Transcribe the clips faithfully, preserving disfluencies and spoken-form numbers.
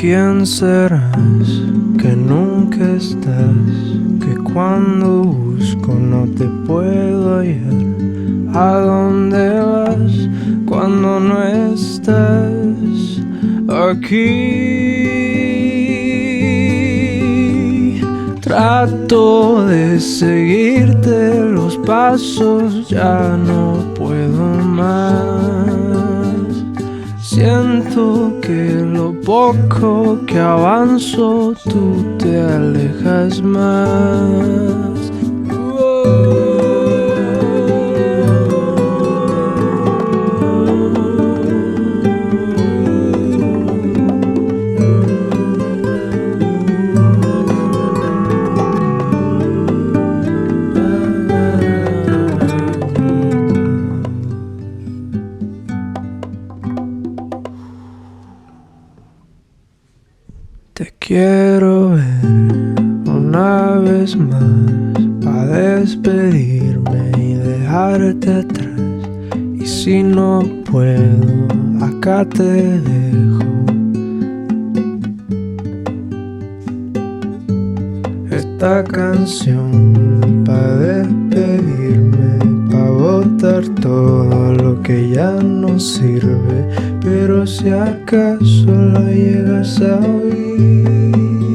quién serás, que nunca estás, que cuando busco no te puedo hallar. ¿A dónde vas cuando no estás aquí? Trato de seguirte los pasos, ya no puedo más. Siento que lo poco que avanzo tú te alejas más. Te quiero ver una vez más, pa' despedirme y dejarte atrás. Y si no puedo, acá te dejo. Esta canción pa' despedirme, pa' botar todo lo que ya no sirve. Pero si acaso la llegas a oír,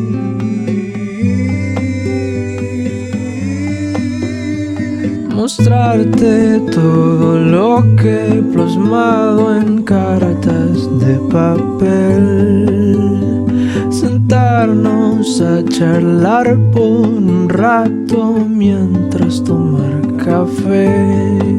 mostrarte todo lo que he plasmado en cartas de papel, sentarnos a charlar por un rato mientras tomar café.